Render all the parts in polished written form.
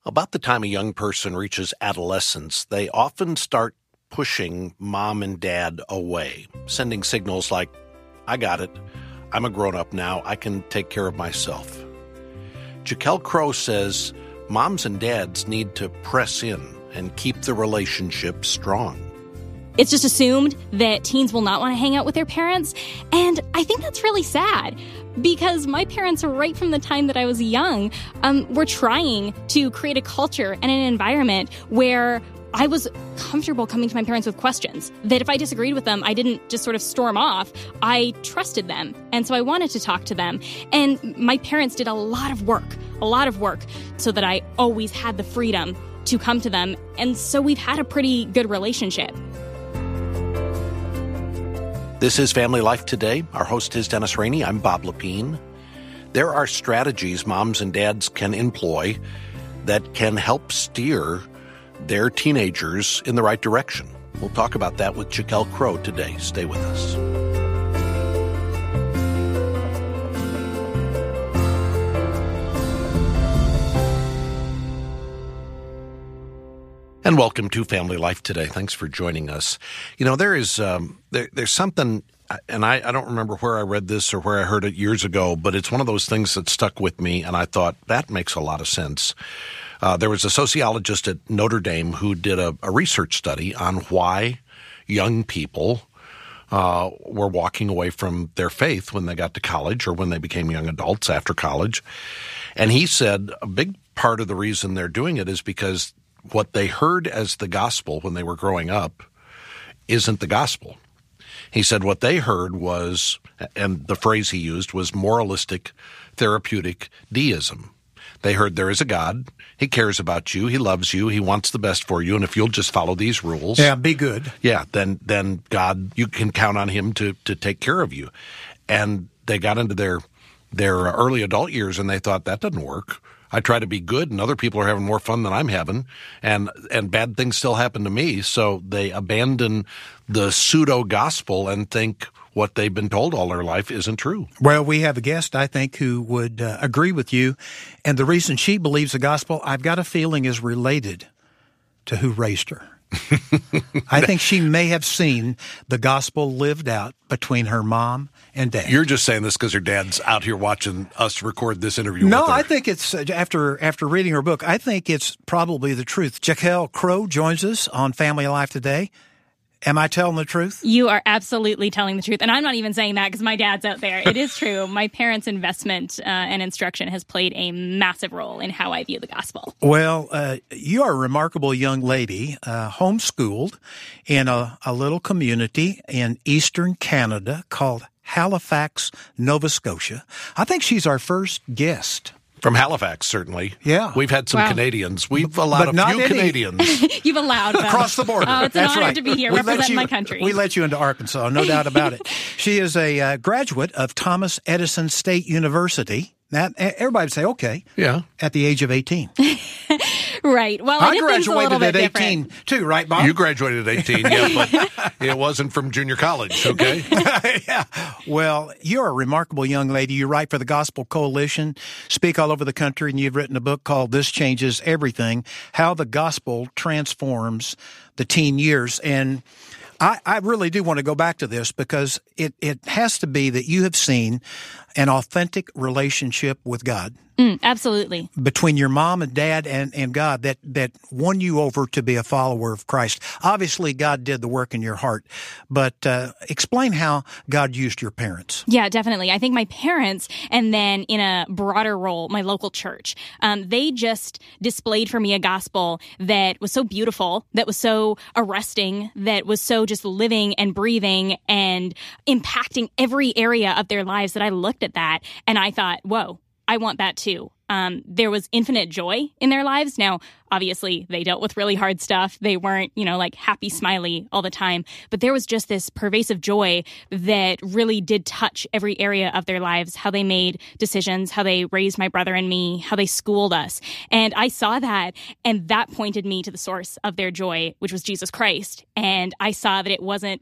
About the time a young person reaches adolescence, they often start pushing mom and dad away, sending signals like, I got it, I'm a grown-up now, I can take care of myself. Jaquel Crowe says moms and dads need to press in and keep the relationship strong. It's just assumed that teens will not want to hang out with their parents, and I think that's really sad. Because my parents, right from the time that I was young, were trying to create a culture and an environment where I was comfortable coming to my parents with questions. That if I disagreed with them, I didn't just sort of storm off. I trusted them. And so I wanted to talk to them. And my parents did a lot of work, so that I always had the freedom to come to them. And so we've had a pretty good relationship. This is Family Life Today. Our host is Dennis Rainey. I'm Bob Lepine. There are strategies moms and dads can employ that can help steer their teenagers in the right direction. We'll talk about that with Jaquel Crowe today. Stay with us. And welcome to Family Life Today. Thanks for joining us. You know, there's something, and I don't remember where I read this or where I heard it years ago, but it's one of those things that stuck with me, and I thought, that makes a lot of sense. There was a sociologist at Notre Dame who did a research study on why young people were walking away from their faith when they got to college or when they became young adults after college. And he said a big part of the reason they're doing it is because what they heard as the gospel when they were growing up isn't the gospel. He said what they heard was, and the phrase he used was moralistic, therapeutic deism. They heard there is a God, he cares about you, he loves you, he wants the best for you, and if you'll just follow these rules. Yeah, be good. Yeah, then God, you can count on him to take care of you. And they got into their early adult years and they thought, that doesn't work. I try to be good and other people are having more fun than I'm having, and bad things still happen to me. So they abandon the pseudo-gospel and think what they've been told all their life isn't true. Well, we have a guest, I think, who would agree with you. And the reason she believes the gospel, I've got a feeling, is related to who raised her. I think she may have seen the gospel lived out between her mom and dad. You're just saying this because your dad's out here watching us record this interview. No, with her. I think it's, after reading her book, I think it's probably the truth. Jaquel Crowe joins us on Family Life Today. Am I telling the truth? You are absolutely telling the truth. And I'm not even saying that because my dad's out there. It is true. My parents' investment and instruction has played a massive role in how I view the gospel. Well, you are a remarkable young lady, homeschooled in a little community in eastern Canada called Halifax, Nova Scotia. I think she's our first guest. From Halifax, certainly. Yeah. We've had some Canadians. We've allowed a few Canadians. You've allowed them. Across the border. Oh, it's an honor to be here representing my country. We let you into Arkansas, no doubt about it. She is a graduate of Thomas Edison State University. Now, everybody would say, okay. Yeah. At the age of 18. Right. Well, I did things a little bit graduated at 18 different. too, right, Bob? You graduated at 18, yeah, but it wasn't from junior college, okay? Yeah. Well, you're a remarkable young lady. You write for the Gospel Coalition, speak all over the country, and you've written a book called This Changes Everything, How the Gospel Transforms the Teen Years. And I really do want to go back to this because it has to be that you have seen an authentic relationship with God. Absolutely. Between your mom and dad and God that won you over to be a follower of Christ. Obviously, God did the work in your heart, but explain how God used your parents. Yeah, definitely. I think my parents, and then in a broader role, my local church, they just displayed for me a gospel that was so beautiful, that was so arresting, that was so just living and breathing and impacting every area of their lives that I looked at that and I thought, whoa, I want that too. There was infinite joy in their lives. Now, Obviously, they dealt with really hard stuff. They weren't, like happy, smiley all the time. But there was just this pervasive joy that really did touch every area of their lives, how they made decisions, how they raised my brother and me, how they schooled us. And I saw that, and that pointed me to the source of their joy, which was Jesus Christ. And I saw that it wasn't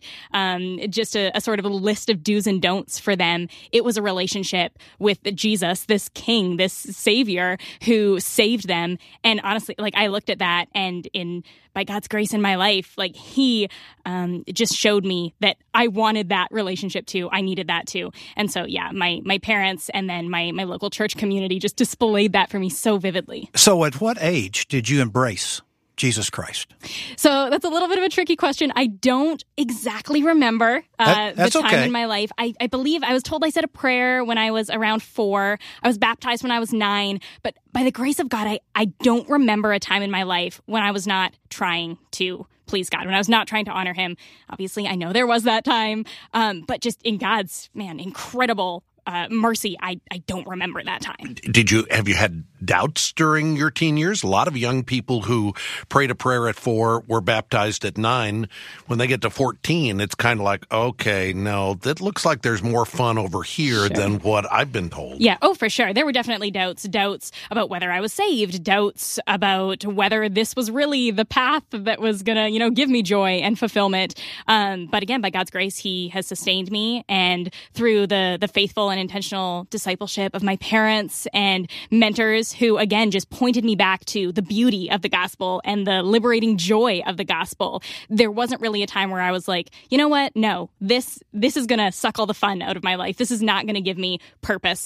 just a sort of a list of do's and don'ts for them. It was a relationship with Jesus, this king, this savior who saved them. And honestly, I looked at that, and by God's grace in my life, he just showed me that I wanted that relationship too. I needed that too. And so, yeah, my parents and then my local church community just displayed that for me so vividly. So at what age did you embrace Jesus Christ? So that's a little bit of a tricky question. I don't exactly remember the time in my life. I believe I was told I said a prayer when I was around 4. I was baptized when I was 9. But by the grace of God, I don't remember a time in my life when I was not trying to please God, when I was not trying to honor him. Obviously, I know there was that time, but just in God's, incredible mercy, I don't remember that time. Have you had doubts during your teen years? A lot of young people who prayed a prayer at 4 were baptized at 9. When they get to 14, it's kind of like, okay, no, that looks like there's more fun over here than what I've been told. Yeah, for sure. There were definitely doubts about whether I was saved, doubts about whether this was really the path that was going to, give me joy and fulfillment. But again, by God's grace, he has sustained me, and through the faithful and intentional discipleship of my parents and mentors who, again, just pointed me back to the beauty of the gospel and the liberating joy of the gospel. There wasn't really a time where I was like, you know what? No, this is going to suck all the fun out of my life. This is not going to give me purpose.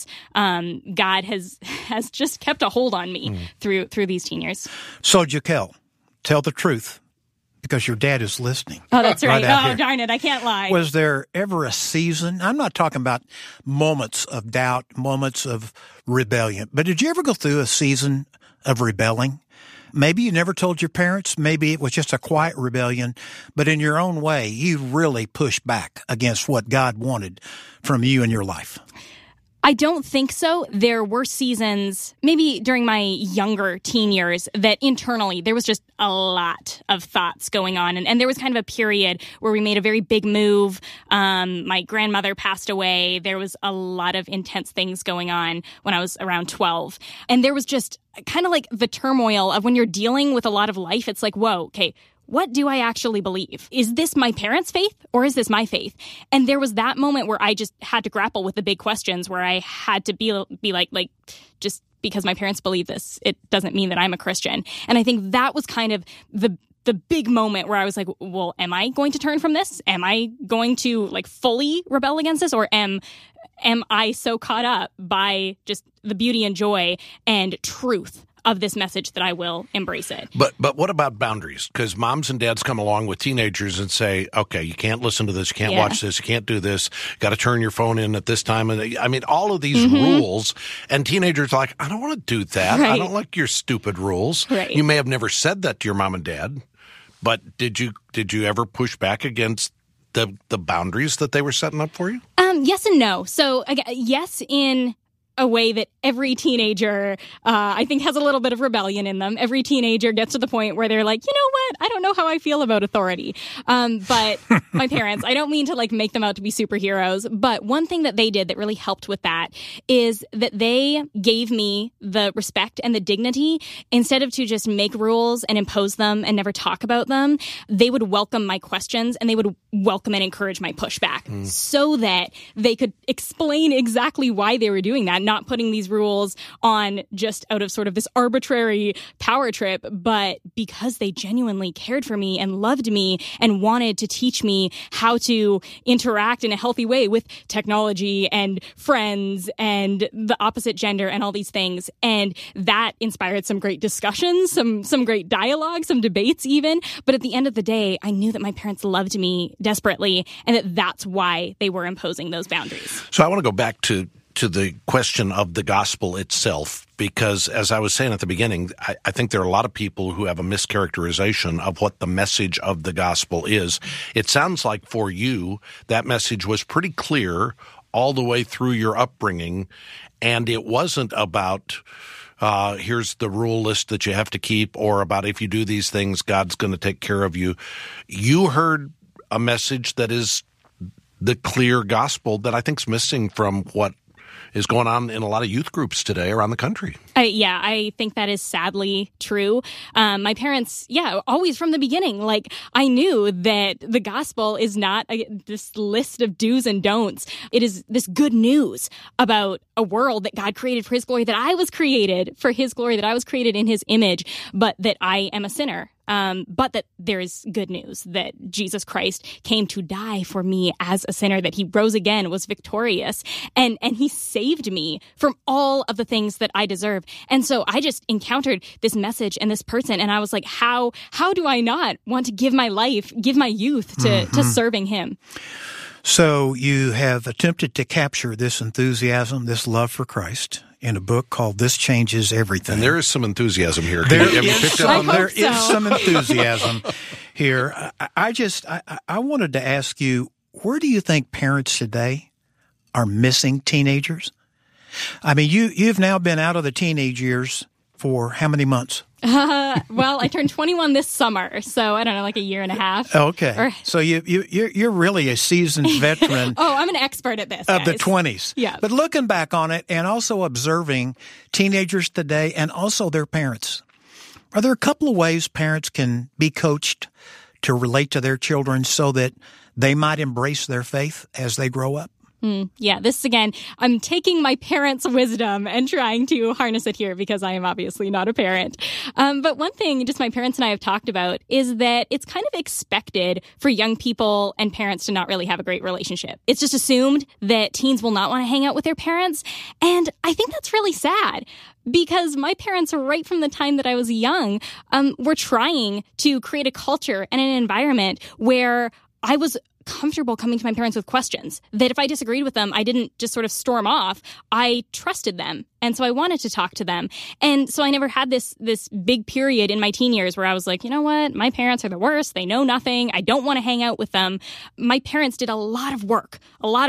God has just kept a hold on me through these teen years. So, Jaquel, tell the truth, because your dad is listening. Oh, that's right. Oh, darn it. I can't lie. Was there ever a season? I'm not talking about moments of doubt, moments of rebellion, but did you ever go through a season of rebelling? Maybe you never told your parents. Maybe it was just a quiet rebellion, but in your own way, you really pushed back against what God wanted from you in your life. I don't think so. There were seasons, maybe during my younger teen years, that internally there was just a lot of thoughts going on. And there was kind of a period where we made a very big move. My grandmother passed away. There was a lot of intense things going on when I was around 12. And there was just kind of like the turmoil of when you're dealing with a lot of life. It's like, whoa, okay, what do I actually believe? Is this my parents' faith or is this my faith? And there was that moment where I just had to grapple with the big questions, where I had to be like, just because my parents believe this, it doesn't mean that I'm a Christian. And I think that was kind of the big moment where I was like, well, am I going to turn from this? Am I going to fully rebel against this? Or am I so caught up by just the beauty and joy and truth of this message that I will embrace it? But what about boundaries? Because moms and dads come along with teenagers and say, okay, you can't listen to this, you can't watch this, you can't do this, got to turn your phone in at this time. And I mean, all of these rules, and teenagers are like, I don't want to do that. Right. I don't like your stupid rules. Right. You may have never said that to your mom and dad, but did you ever push back against the boundaries that they were setting up for you? Yes and no. So yes, in a way that every teenager, I think, has a little bit of rebellion in them. Every teenager gets to the point where they're like, you know what? I don't know how I feel about authority. But my parents, I don't mean to make them out to be superheroes, but one thing that they did that really helped with that is that they gave me the respect and the dignity. Instead of to just make rules and impose them and never talk about them, they would welcome my questions and they would welcome and encourage my pushback so that they could explain exactly why they were doing that. Not putting these rules on just out of sort of this arbitrary power trip, but because they genuinely cared for me and loved me and wanted to teach me how to interact in a healthy way with technology and friends and the opposite gender and all these things. And that inspired some great discussions, some great dialogue, some debates even. But at the end of the day, I knew that my parents loved me desperately and that's why they were imposing those boundaries. So I want to go back to the question of the gospel itself, because as I was saying at the beginning, I think there are a lot of people who have a mischaracterization of what the message of the gospel is. It sounds like for you, that message was pretty clear all the way through your upbringing, and it wasn't about here's the rule list that you have to keep, or about if you do these things, God's going to take care of you. You heard a message that is the clear gospel that I think is missing from what is going on in a lot of youth groups today around the country. Yeah, I think that is sadly true. My parents, always from the beginning, I knew that the gospel is not this list of do's and don'ts. It is this good news about a world that God created for his glory, that I was created for his glory, that I was created in his image, but that I am a sinner. But that there is good news, that Jesus Christ came to die for me as a sinner, that he rose again, was victorious, and he saved me from all of the things that I deserve. And so I just encountered this message and this person, and I was like, how do I not want to give my life, give my youth to serving him? So you have attempted to capture this enthusiasm, this love for Christ, in a book called This Changes Everything. And there is some enthusiasm here. There is some enthusiasm here. I wanted to ask you, where do you think parents today are missing teenagers? I mean, you've now been out of the teenage years for how many months? Well, I turned 21 this summer, so I don't know, like a year and a half. Okay. So you're really a seasoned veteran. Oh, I'm an expert at this, of guys. the 20s. Yeah. But looking back on it and also observing teenagers today and also their parents, are there a couple of ways parents can be coached to relate to their children so that they might embrace their faith as they grow up? Yeah, this again, I'm taking my parents' wisdom and trying to harness it here because I am obviously not a parent. But one thing just my parents and I have talked about is that it's kind of expected for young people and parents to not really have a great relationship. It's just assumed that teens will not want to hang out with their parents. And I think that's really sad because my parents, right from the time that I was young, were trying to create a culture and an environment where I was comfortable coming to my parents with questions, that if I disagreed with them, I didn't just sort of storm off. I trusted them. And so I wanted to talk to them. And so I never had this big period in my teen years where I was like, you know what? My parents are the worst. They know nothing. I don't want to hang out with them. My parents did a lot of work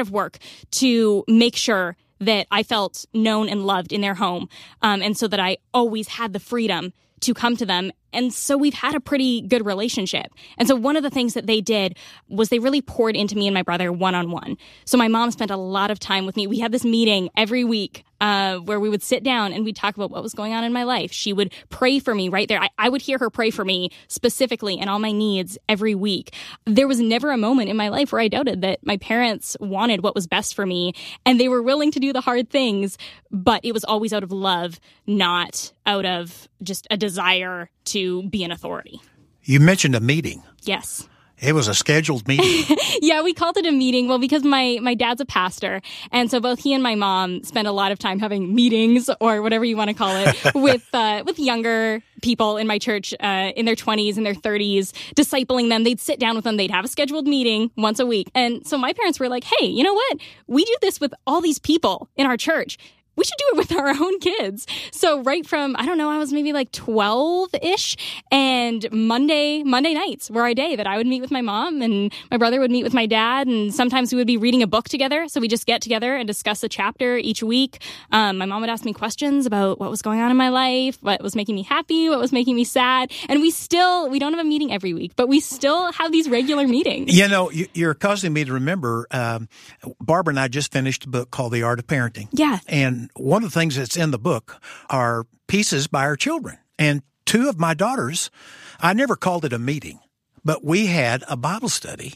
to make sure that I felt known and loved in their home. And so that I always had the freedom to come to them. And so we've had a pretty good relationship. And so one of the things that they did was they really poured into me and my brother one-on-one. So my mom spent a lot of time with me. We had this meeting every week where we would sit down and we'd talk about what was going on in my life. She would pray for me right there. I would hear her pray for me specifically and all my needs every week. There was never a moment in my life where I doubted that my parents wanted what was best for me, and they were willing to do the hard things, but it was always out of love, not out of just a desire to be an authority. You mentioned a meeting. Yes. It was a scheduled meeting. Yeah, we called it a meeting. Well, because my dad's a pastor, and so both he and my mom spend a lot of time having meetings, or whatever you want to call it, with younger people in my church in their 20s and their 30s, discipling them. They'd sit down with them. They'd have a scheduled meeting once a week. And so my parents were like, hey, you know what? We do this with all these people in our church. We should do it with our own kids. So right from, I don't know, I was maybe like 12-ish, and Monday nights were our day that I would meet with my mom and my brother would meet with my dad, and sometimes we would be reading a book together. So we just get together and discuss a chapter each week. My mom would ask me questions about what was going on in my life, what was making me happy, what was making me sad. And we don't have a meeting every week, but we still have these regular meetings. You know, you're causing me to remember, Barbara and I just finished a book called The Art of Parenting. Yeah. And one of the things that's in the book are pieces by our children. And two of my daughters, I never called it a meeting, but we had a Bible study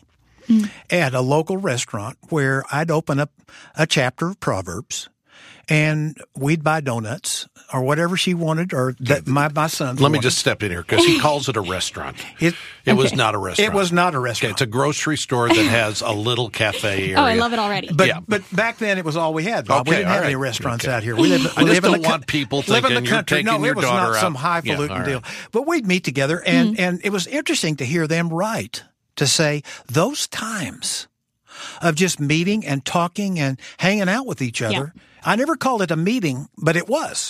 at a local restaurant where I'd open up a chapter of Proverbs and we'd buy donuts or whatever she wanted, or that my son. Let me just step in here because he calls it a restaurant. It was not a restaurant. It was not a restaurant. Okay, it's a grocery store that has a little cafe area. Oh, I love it already. But back then it was all we had, Bob. Okay, we didn't have any restaurants out here. We live, I just live in don't the want people live thinking in the you're country. taking No, your it was daughter not out. some highfalutin Yeah, deal. right. But we'd meet together, and it was interesting to hear them write, to say those times of just meeting and talking and hanging out with each other. Yeah. I never called it a meeting, but it was.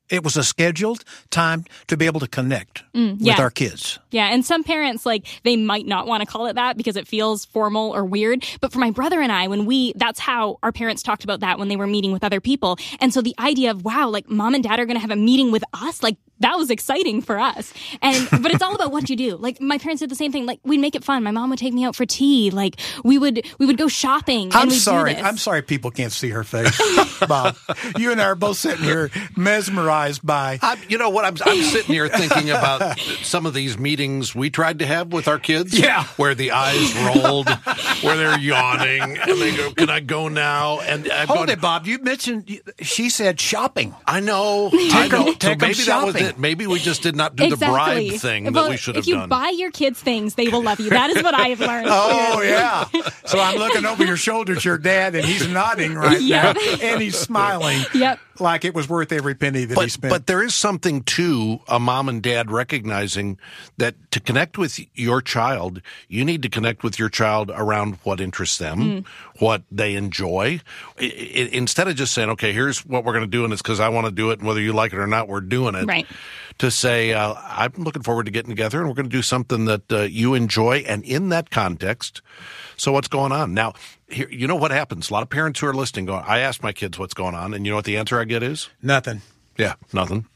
It was a scheduled time to be able to connect with our kids. Yeah, and some parents, like, they might not want to call it that because it feels formal or weird. But for my brother and I, that's how our parents talked about that when they were meeting with other people. And so the idea of, wow, like, mom and dad are going to have a meeting with us, like, that was exciting for us. But it's all about what you do. Like, my parents did the same thing. Like, we'd make it fun. My mom would take me out for tea. Like, we would go shopping. I'm sorry people can't see her face, Bob. You and I are both sitting here mesmerized by... you know what? I'm sitting here thinking about some of these meetings we tried to have with our kids. Yeah. Where the eyes rolled, where they're yawning, and they go, can I go now? And Hold it, Bob. You mentioned, she said shopping. I know. Take so them maybe shopping. That was it. Maybe we just did not do the bribe thing that we should have done. If you done. buy your kids things, they will love you. That is what I have learned. Oh, yeah. So I'm looking over your shoulder at your dad, and he's nodding right now, and he's smiling like it was worth every penny that he spent. But there is something to a mom and dad recognizing that to connect with your child, you need to connect with your child around what interests them, what they enjoy. Instead of just saying, okay, here's what we're going to do, and it's because I want to do it, and whether you like it or not, we're doing it. Right. To say, I'm looking forward to getting together, and we're going to do something that you enjoy, and in that context, so what's going on? Now, here, you know what happens? A lot of parents who are listening go, I ask my kids what's going on, and you know what the answer I get is? Nothing. Yeah, nothing.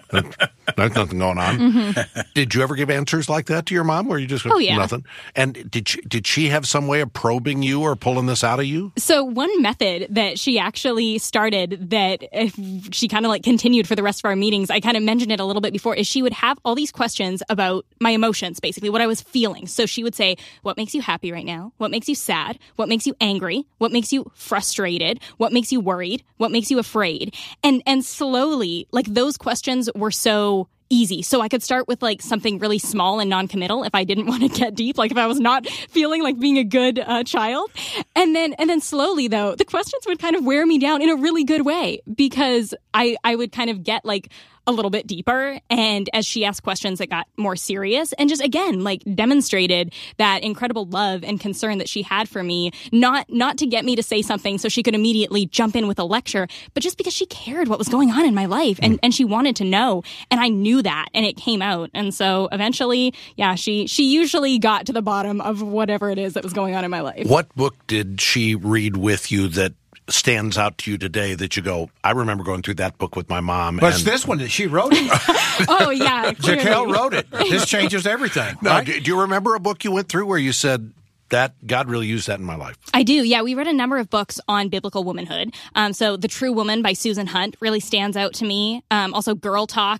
There's nothing going on. Did you ever give answers like that to your mom where you just go, nothing? And did she have some way of probing you or pulling this out of you? So one method that she actually started that she kind of like continued for the rest of our meetings, I kind of mentioned it a little bit before, is she would have all these questions about my emotions, basically, what I was feeling. So she would say, what makes you happy right now? What makes you sad? What makes you angry? What makes you frustrated? What makes you worried? What makes you afraid? And slowly, like, those questions were so easy. So I could start with like something really small and non-committal if I didn't want to get deep, like if I was not feeling like being a good child. And then slowly, though, the questions would kind of wear me down in a really good way because I would kind of get like a little bit deeper. And as she asked questions, it got more serious and just, again, like demonstrated that incredible love and concern that she had for me, not to get me to say something so she could immediately jump in with a lecture, but just because she cared what was going on in my life and she wanted to know. And I knew that and it came out. And so eventually, she usually got to the bottom of whatever it is that was going on in my life. What book did she read with you that stands out to you today that you go, I remember going through that book with my mom? But it's this one that she wrote it. Oh, yeah. Jaquel wrote it. This changes everything. No, right? Do you remember a book you went through where you said, that God really used that in my life? I do. Yeah, we read a number of books on biblical womanhood. So The True Woman by Susan Hunt really stands out to me. Also Girl Talk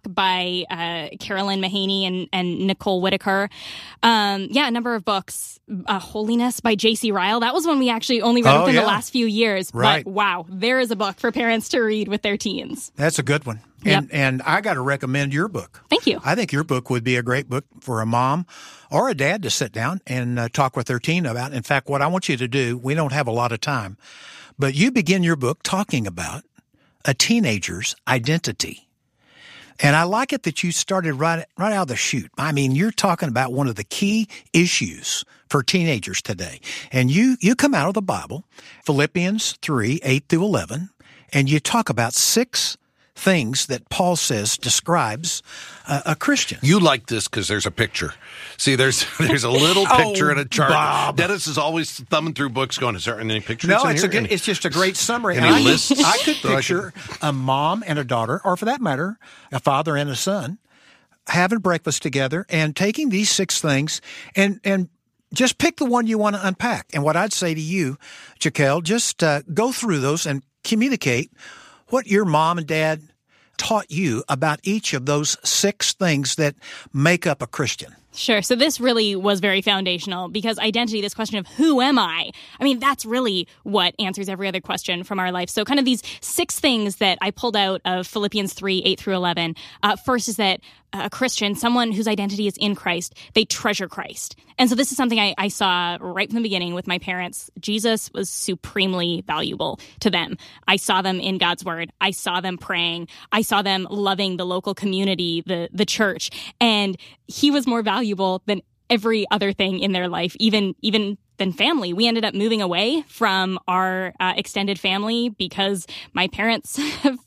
by Carolyn Mahaney and Nicole Whitaker. A number of books. Holiness by J.C. Ryle. That was one we actually only read within the last few years. Right. But wow, there is a book for parents to read with their teens. That's a good one. And I got to recommend your book. Thank you. I think your book would be a great book for a mom or a dad to sit down and talk with their teen about. In fact, what I want you to do, we don't have a lot of time, but you begin your book talking about a teenager's identity. And I like it that you started right out of the chute. I mean, you're talking about one of the key issues for teenagers today. And you come out of the Bible, Philippians 3, 8 through 11, and you talk about 6 things that Paul says describes a Christian. You like this because there's a picture. See, there's a little picture and a chart. Bob. Dennis is always thumbing through books going, is there any pictures No, in here? it's just a great summary. Any And lists? I could picture a mom and a daughter, or for that matter, a father and a son, having breakfast together and taking these 6 things and just pick the one you want to unpack. And what I'd say to you, Jaquel, just go through those and communicate what your mom and dad taught you about each of those 6 things that make up a Christian. Sure. So this really was very foundational because identity, this question of who am I mean, that's really what answers every other question from our life. So kind of these 6 things that I pulled out of Philippians 3, 8 through 11. First is that a Christian, someone whose identity is in Christ, they treasure Christ. And so this is something I saw right from the beginning with my parents. Jesus was supremely valuable to them. I saw them in God's word. I saw them praying. I saw them loving the local community, the church. And he was more valuable than every other thing in their life, even than family. We ended up moving away from our extended family because my parents felt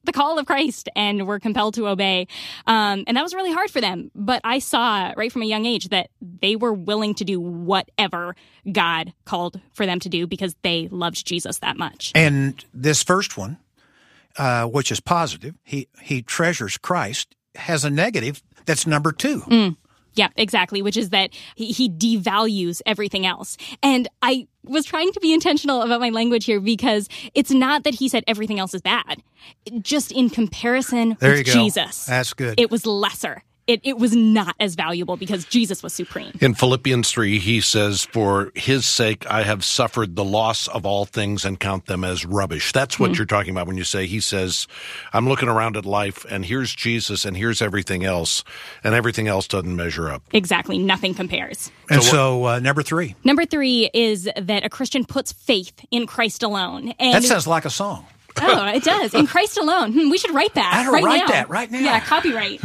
the call of Christ and were compelled to obey. And that was really hard for them. But I saw right from a young age that they were willing to do whatever God called for them to do because they loved Jesus that much. And this first one, which is positive, he treasures Christ, has a negative that's number 2. Yeah, exactly, which is that he devalues everything else. And I was trying to be intentional about my language here because it's not that he said everything else is bad. Just in comparison with Jesus. That's good. It was lesser. It was not as valuable because Jesus was supreme. In Philippians 3, he says, for his sake, I have suffered the loss of all things and count them as rubbish. That's what you're talking about when you say, he says, I'm looking around at life and here's Jesus and here's everything else, and everything else doesn't measure up. Exactly. Nothing compares. And so number 3. Number 3 is that a Christian puts faith in Christ alone. And that sounds like a song. Oh, it does. In Christ alone. We should write that. I don't write that right now. Yeah, copyright.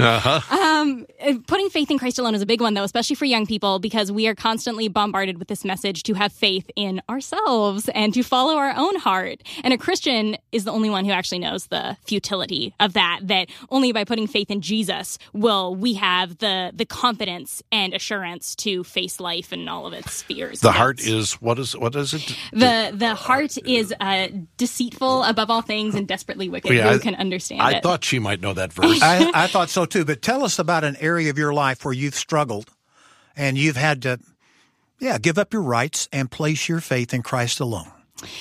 Putting faith in Christ alone is a big one, though, especially for young people, because we are constantly bombarded with this message to have faith in ourselves and to follow our own heart. And a Christian is the only one who actually knows the futility of that only by putting faith in Jesus will we have the confidence and assurance to face life and all of its fears. The heart is, what is it? The heart is deceitful above all things and desperately wicked. Yeah, Who can understand it? I thought she might know that verse. I thought so too, but tell us about an area of your life where you've struggled and you've had to, give up your rights and place your faith in Christ alone.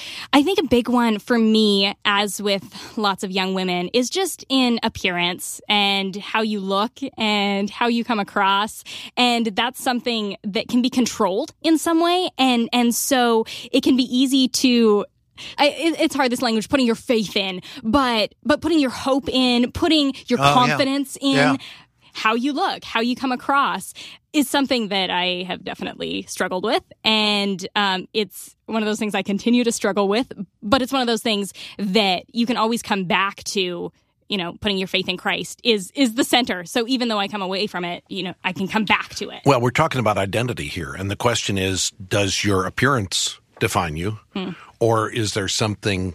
I think a big one for me, as with lots of young women, is just in appearance and how you look and how you come across. And that's something that can be controlled in some way. And so it can be easy to... it's hard, this language, putting your faith in, but putting your hope in, putting your confidence in, how you look, how you come across is something that I have definitely struggled with. And it's one of those things I continue to struggle with, but it's one of those things that you can always come back to. Putting your faith in Christ is the center. So even though I come away from it, I can come back to it. Well, we're talking about identity here. And the question is, does your appearance define you? Or is there something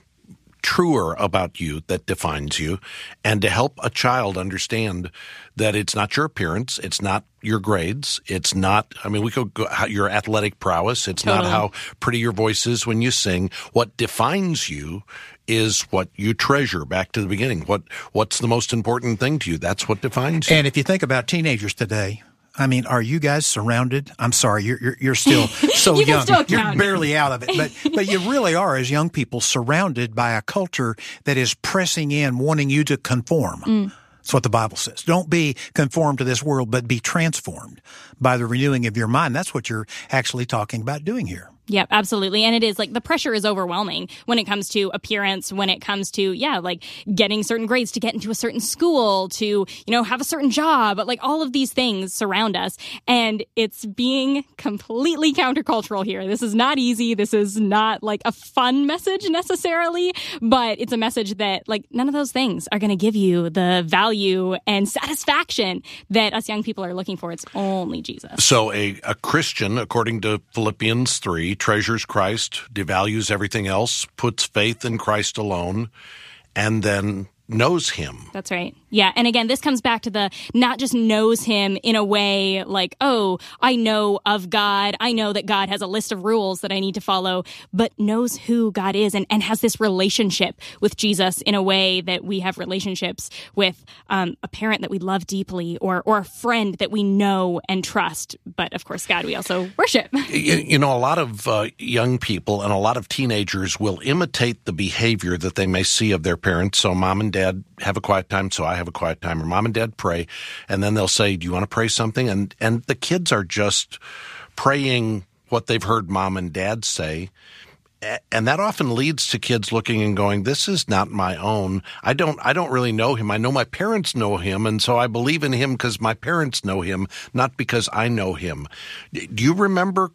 truer about you that defines you? And to help a child understand that it's not your appearance, it's not your grades, it's not, we could go your athletic prowess, it's not how pretty your voice is when you sing. What defines you is what you treasure. Back to the beginning. What's the most important thing to you? That's what defines you. And if you think about teenagers today, are you guys surrounded? I'm sorry, you're still so you young. Still you're barely out of it, but you really are, as young people, surrounded by a culture that is pressing in, wanting you to conform. That's what the Bible says. Don't be conformed to this world, but be transformed by the renewing of your mind. That's what you're actually talking about doing here. Yep, absolutely. And it is the pressure is overwhelming when it comes to appearance, when it comes to, getting certain grades to get into a certain school, to, have a certain job, all of these things surround us. And it's being completely countercultural here. This is not easy. This is not a fun message necessarily, but it's a message that none of those things are going to give you the value and satisfaction that us young people are looking for. It's only Jesus. So a Christian, according to Philippians 3, treasures Christ, devalues everything else, puts faith in Christ alone, and then knows him. That's right. Yeah. And again, this comes back to the not just knows him in a way I know of God. I know that God has a list of rules that I need to follow, but knows who God is and has this relationship with Jesus in a way that we have relationships with a parent that we love deeply or a friend that we know and trust. But of course, God, we also worship. A lot of young people and a lot of teenagers will imitate the behavior that they may see of their parents. So mom and dad have a quiet time, so I have a quiet time, or mom and dad pray, and then they'll say, do you want to pray something? And the kids are just praying what they've heard mom and dad say, and that often leads to kids looking and going, this is not my own. I don't really know him. I know my parents know him, and so I believe in him because my parents know him, not because I know him. Do you remember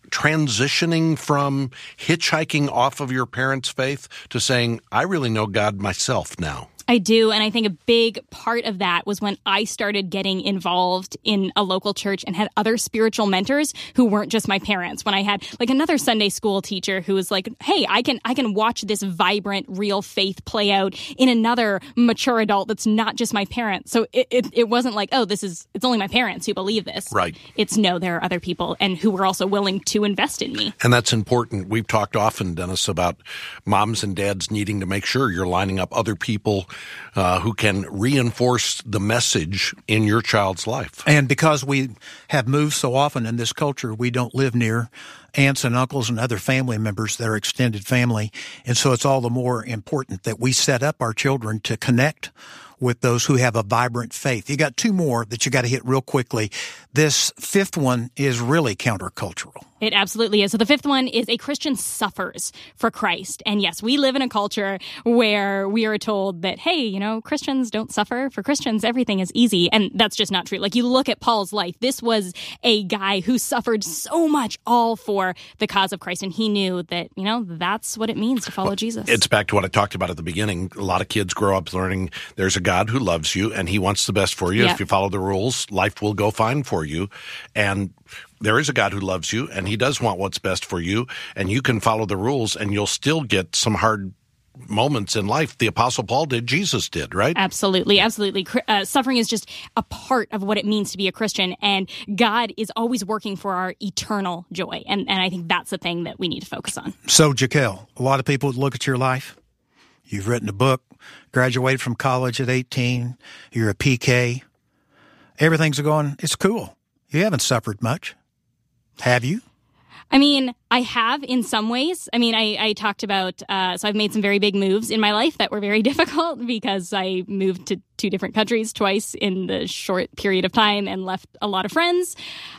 transitioning from hitchhiking off of your parents' faith to saying, I really know God myself now? I do, and I think a big part of that was when I started getting involved in a local church and had other spiritual mentors who weren't just my parents. When I had like another Sunday school teacher who was like, hey, I can watch this vibrant, real faith play out in another mature adult that's not just my parents. So it wasn't like, oh, it's only my parents who believe this. Right. It's no, there are other people and who were also willing to invest in me. And that's important. We've talked often, Dennis, about moms and dads needing to make sure you're lining up other people who can reinforce the message in your child's life. And because we have moved so often in this culture, we don't live near aunts and uncles and other family members that are extended family. And so it's all the more important that we set up our children to connect with those who have a vibrant faith. You got two more that you got to hit real quickly. This fifth one is really countercultural. It absolutely is. So the fifth one is a Christian suffers for Christ. And yes, we live in a culture where we are told that, hey, Christians don't suffer. For Christians, everything is easy. And that's just not true. Like, you look at Paul's life. This was a guy who suffered so much all for the cause of Christ. And he knew that, that's what it means to follow Jesus. It's back to what I talked about at the beginning. A lot of kids grow up learning there's a God who loves you and he wants the best for you. Yep. If you follow the rules, life will go fine for you. And there is a God who loves you, and he does want what's best for you, and you can follow the rules, and you'll still get some hard moments in life. The Apostle Paul did, Jesus did, right? Absolutely, absolutely. Suffering is just a part of what it means to be a Christian, and God is always working for our eternal joy, and I think that's the thing that we need to focus on. So, Jaquel, a lot of people look at your life. You've written a book, graduated from college at 18, you're a PK. Everything's going, it's cool. You haven't suffered much. Have you? I mean, I have in some ways. I mean, I talked about, so I've made some very big moves in my life that were very difficult because I moved to 2 different countries twice in the short period of time and left a lot of friends.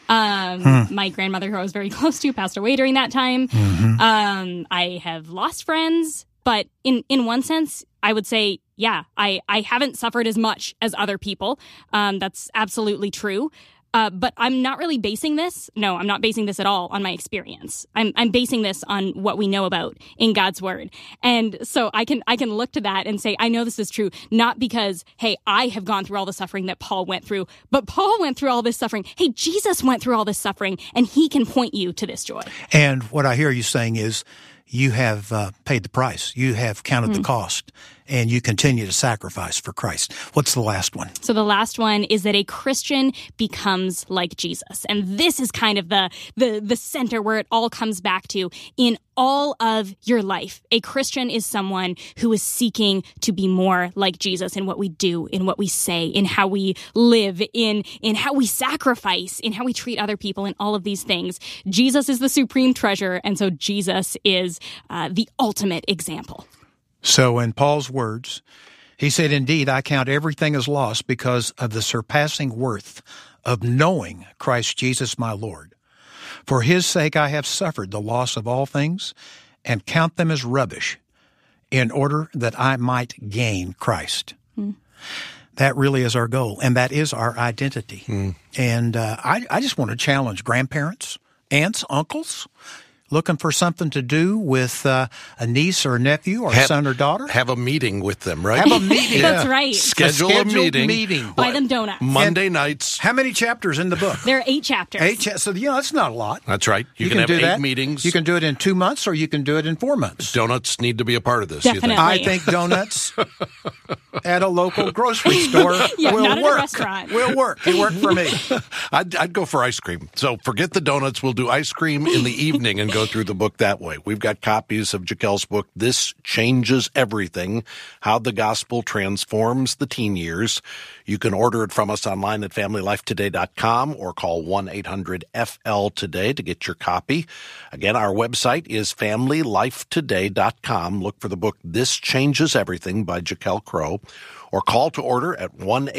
My grandmother, who I was very close to, passed away during that time. Mm-hmm. I have lost friends, but in one sense, I would say, yeah, I haven't suffered as much as other people. That's absolutely true. But I'm not really basing this. No, I'm not basing this at all on my experience. I'm basing this on what we know about in God's word. And so I can look to that and say, I know this is true, not because, hey, I have gone through all the suffering that Paul went through, but Paul went through all this suffering. Hey, Jesus went through all this suffering, and he can point you to this joy. And what I hear you saying is you have paid the price. You have counted the cost, and you continue to sacrifice for Christ. What's the last one? So the last one is that a Christian becomes like Jesus. And this is kind of the center where it all comes back to in all of your life. A Christian is someone who is seeking to be more like Jesus in what we do, in what we say, in how we live, in how we sacrifice, in how we treat other people, in all of these things. Jesus is the supreme treasure, and so Jesus is the ultimate example. So in Paul's words, he said, indeed, I count everything as loss because of the surpassing worth of knowing Christ Jesus my Lord. For his sake I have suffered the loss of all things and count them as rubbish in order that I might gain Christ. That really is our goal, and that is our identity. And I just want to challenge grandparents, aunts, uncles, looking for something to do with a niece or nephew or son or daughter? Have a meeting with them, right? Have a meeting. That's right. Schedule a meeting. Buy them donuts. Monday nights. How many chapters in the book? There are 8 chapters. So, that's not a lot. That's right. You can have do 8 meetings. You can do it in 2 months or you can do it in 4 months. Donuts need to be a part of this. Definitely. I think donuts at a local grocery store will not work. At a restaurant. Will work. It worked for me. I'd go for ice cream. So forget the donuts. We'll do ice cream in the evening and go through the book that way. We've got copies of Jaquel's book, This Changes Everything, How the Gospel Transforms the Teen Years. You can order it from us online at FamilyLifeToday.com or call 1-800-FL-TODAY to get your copy. Again, our website is FamilyLifeToday.com. Look for the book, This Changes Everything by Jaquel Crowe, or call to order at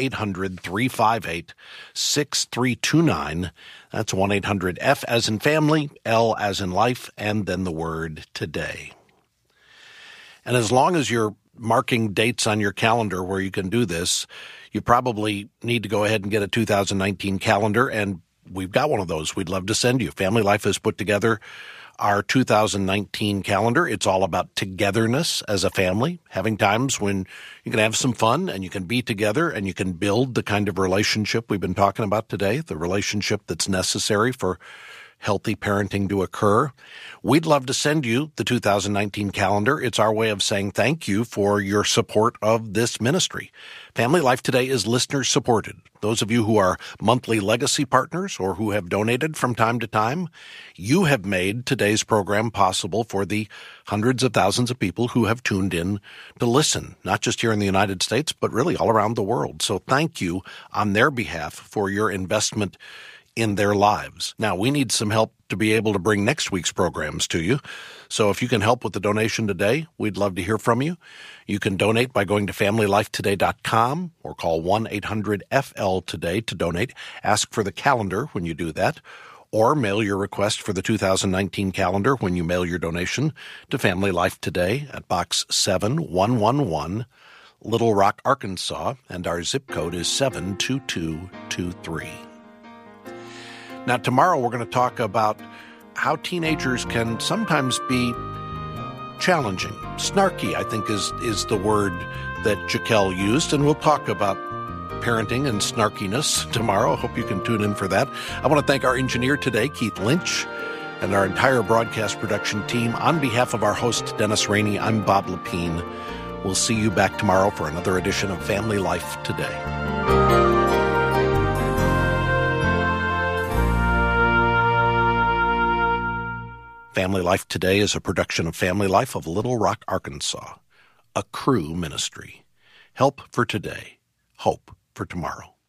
1-800-358-6329. That's 1-800-F as in family, L as in life, and then the word today. And as long as you're marking dates on your calendar where you can do this, you probably need to go ahead and get a 2019 calendar and we've got one of those. We'd love to send you. Family Life has put together our 2019 calendar. It's all about togetherness as a family, having times when you can have some fun and you can be together and you can build the kind of relationship we've been talking about today, the relationship that's necessary for healthy parenting to occur. We'd love to send you the 2019 calendar. It's our way of saying thank you for your support of this ministry. Family Life Today is listener supported. Those of you who are monthly legacy partners or who have donated from time to time, you have made today's program possible for the hundreds of thousands of people who have tuned in to listen, not just here in the United States, but really all around the world. So thank you on their behalf for your investment in their lives. Now, we need some help to be able to bring next week's programs to you. So if you can help with the donation today, we'd love to hear from you. You can donate by going to FamilyLifeToday.com or call 1-800-FL-TODAY to donate. Ask for the calendar when you do that, or mail your request for the 2019 calendar when you mail your donation to Family Life Today at Box 7111, Little Rock, Arkansas, and our zip code is 72223. Now, tomorrow we're going to talk about how teenagers can sometimes be challenging. Snarky, I think, is the word that Jaquel used, and we'll talk about parenting and snarkiness tomorrow. I hope you can tune in for that. I want to thank our engineer today, Keith Lynch, and our entire broadcast production team. On behalf of our host, Dennis Rainey, I'm Bob Lepine. We'll see you back tomorrow for another edition of Family Life Today. Family Life Today is a production of Family Life of Little Rock, Arkansas, a Cru ministry. Help for today, hope for tomorrow.